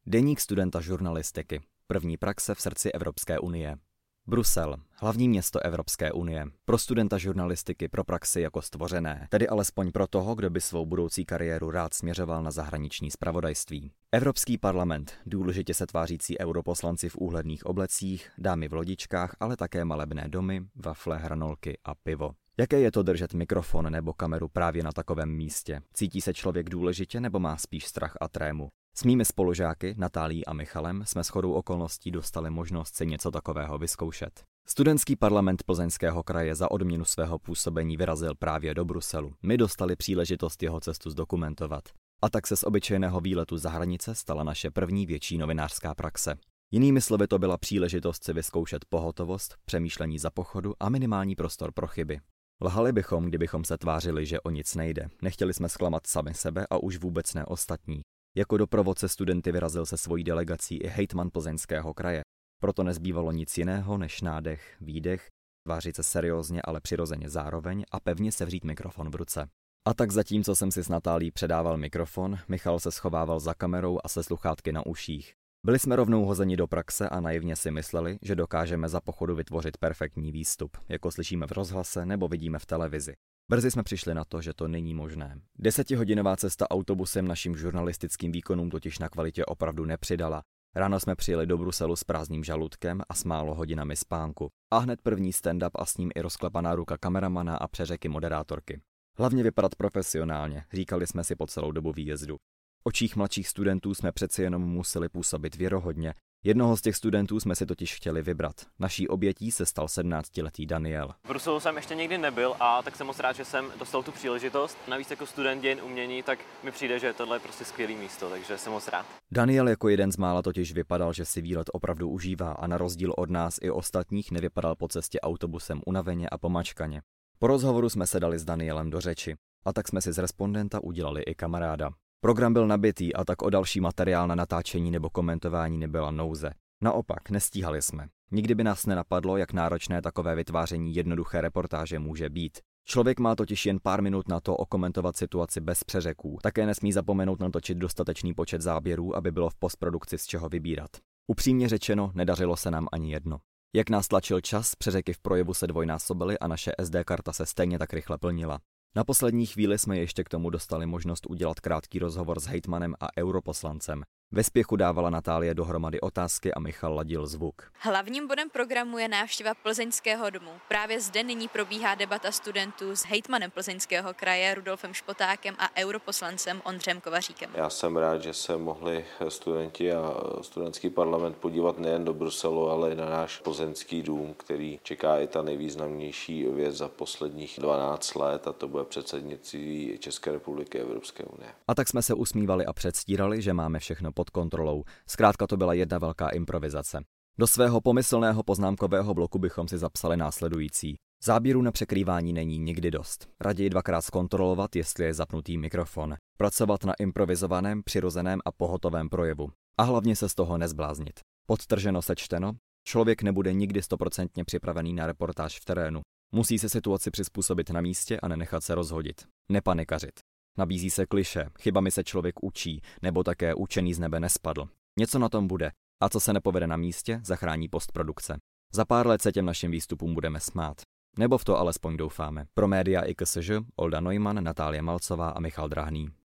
Deník studenta žurnalistiky. První praxe v srdci Evropské unie. Brusel, hlavní město Evropské unie. Pro studenta žurnalistiky pro praxi jako stvořené, tedy alespoň pro toho, kdo by svou budoucí kariéru rád směřoval na zahraniční zpravodajství. Evropský parlament, důležitě se tvářící europoslanci v úhledných oblecích, dámy v lodičkách, ale také malebné domy, wafle, hranolky a pivo. Jaké je to držet mikrofon nebo kameru právě na takovém místě? Cítí se člověk důležitě nebo má spíš strach a trému? S mými spolužáky, Natálií a Michalem, jsme shodou okolností dostali možnost si něco takového vyzkoušet. Studentský parlament Plzeňského kraje za odměnu svého působení vyrazil právě do Bruselu. My dostali příležitost jeho cestu zdokumentovat. A tak se z obyčejného výletu za hranice stala naše první větší novinářská praxe. Jinými slovy to byla příležitost si vyzkoušet pohotovost, přemýšlení za pochodu a minimální prostor pro chyby. Lhali bychom, kdybychom se tvářili, že o nic nejde. Nechtěli jsme zklamat sami sebe a už vůbec ne ostatní. Jako doprovod se studenty vyrazil se svojí delegací i hejtman Plzeňského kraje. Proto nezbývalo nic jiného než nádech, výdech, tvářit se seriózně, ale přirozeně zároveň a pevně sevřít mikrofon v ruce. A tak zatímco jsem si s Natálí předával mikrofon, Michal se schovával za kamerou a se sluchátky na uších. Byli jsme rovnou hozeni do praxe a naivně si mysleli, že dokážeme za pochodu vytvořit perfektní výstup, jako slyšíme v rozhlase nebo vidíme v televizi. Brzy jsme přišli na to, že to není možné. 10hodinová cesta autobusem našim žurnalistickým výkonům totiž na kvalitě opravdu nepřidala. Ráno jsme přijeli do Bruselu s prázdným žaludkem a s málo hodinami spánku. A hned první stand-up a s ním i rozklepaná ruka kameramana a přeřeky moderátorky. Hlavně vypadat profesionálně, říkali jsme si po celou dobu výjezdu. V očích mladších studentů jsme přeci jenom museli působit věrohodně. Jednoho z těch studentů jsme si totiž chtěli vybrat. Naší obětí se stal 17letý Daniel. V Bruselu jsem ještě nikdy nebyl a tak jsem moc rád, že jsem dostal tu příležitost. Navíc jako student dějin umění, tak mi přijde, že tohle je prostě skvělé místo, takže jsem moc rád. Daniel jako jeden z mála totiž vypadal, že si výlet opravdu užívá a na rozdíl od nás i ostatních nevypadal po cestě autobusem unaveně a pomačkaně. Po rozhovoru jsme se dali s Danielem do řeči a tak jsme si z respondenta udělali i kamaráda. Program byl nabitý a tak o další materiál na natáčení nebo komentování nebyla nouze. Naopak, nestíhali jsme. Nikdy by nás nenapadlo, jak náročné takové vytváření jednoduché reportáže může být. Člověk má totiž jen pár minut na to okomentovat situaci bez přeřeků. Také nesmí zapomenout natočit dostatečný počet záběrů, aby bylo v postprodukci z čeho vybírat. Upřímně řečeno, nedařilo se nám ani jedno. Jak nás tlačil čas, přeřeky v projevu se dvojnásobily a naše SD karta se stejně tak rychle plnila. Na poslední chvíli jsme ještě k tomu dostali možnost udělat krátký rozhovor s hejtmanem a europoslancem. Ve spěchu dávala Natálie dohromady otázky a Michal ladil zvuk. Hlavním bodem programu je návštěva Plzeňského domu. Právě zde nyní probíhá debata studentů s hejtmanem Plzeňského kraje Rudolfem Špotákem a europoslancem Ondřejem Kovaříkem. Já jsem rád, že se mohli studenti a studentský parlament podívat nejen do Bruselu, ale i na náš Plzeňský dům, který čeká i ta nejvýznamnější věc za posledních 12 let, a to bude předsednictví České republiky Evropské unie. A tak jsme se usmívali a předstírali, že máme všechno pod kontrolou. Zkrátka to byla jedna velká improvizace. Do svého pomyslného poznámkového bloku bychom si zapsali následující. Záběru na překrývání není nikdy dost. Raději dvakrát zkontrolovat, jestli je zapnutý mikrofon. Pracovat na improvizovaném, přirozeném a pohotovém projevu. A hlavně se z toho nezbláznit. Podtrženo sečteno, člověk nebude nikdy 100% připravený na reportáž v terénu. Musí se situaci přizpůsobit na místě a nenechat se rozhodit. Nepanikařit. Nabízí se klišé, chybami se člověk učí, nebo také učený z nebe nespadl. Něco na tom bude. A co se nepovede na místě, zachrání postprodukce. Za pár let se těm našim výstupům budeme smát. Nebo v to alespoň doufáme. Pro média i KSŽ Olda Neumann, Natálie Malcová a Michal Drahný.